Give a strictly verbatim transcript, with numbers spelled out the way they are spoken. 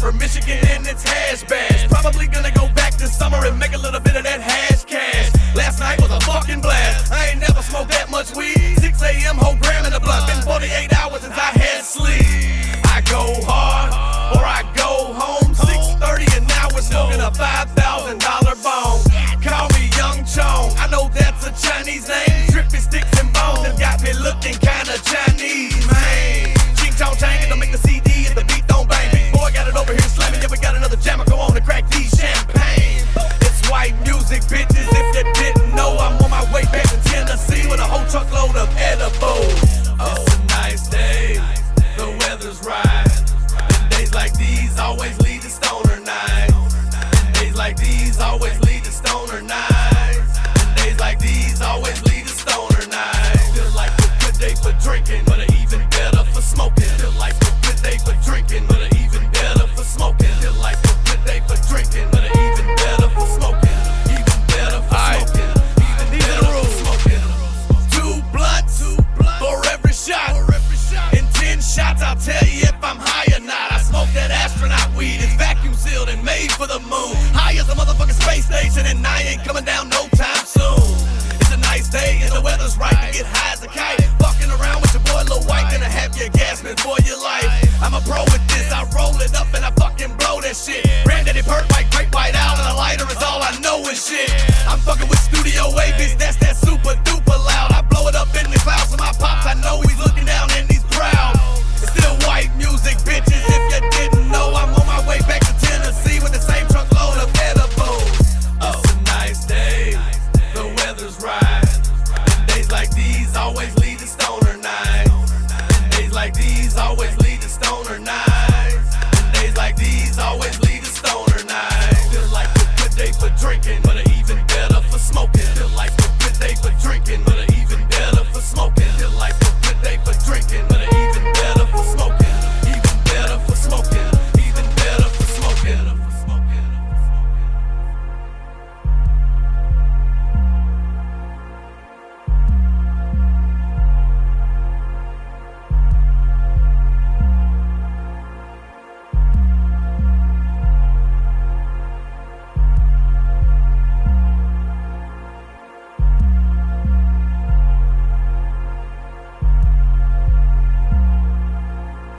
Harbor, Michigan, and it's hash bash. Probably gonna go back this summer and make a little bit of that hash cash. Last night was a fucking blast. I ain't never smoked that much weed. six A M whole gram in the blunt. Been forty-eight hours since I had sleep. I go hard or I go home. six thirty and now we're smoking a five thousand dollar bone. Call me Young Chong. I know that's a Chinese name. Drippy sticks and bones that got me looking kinda Chinese, man. Ching chong chang, don't make the C D and the beat don't bang. Big boy got it over here slamming. Yeah, we got another jammer. Go on and crack these champagne. It's white music, bitches. If you didn't know, I'm on my way back to Tennessee with a whole truckload of edibles. Oh, it's a nice day. The weather's right. And days like these always lead to stoner nights. And days like these always lead to stoner nights. And days like these always lead to stoner nights. Feel like a good day for drinking, but an even better for smoking. Feel like a good day for drinking, but an even better for smoking. Feel like a good day for drinking, but an even better for smoking. Even better for smoking. Even better for smoking. Two blunts for every shot. In ten shots, I'll tell you if I'm high or not. I smoke that astronaut weed. It's vacuum sealed and made for the moon. High as a motherfucking space station, and I ain't coming down no time soon. It's a nice day and the weather's right to get high as a kite. Fucking around with your boy Lil White, gonna have you gasping for your life. I'm a pro with this, I roll it up and I fucking blow that shit.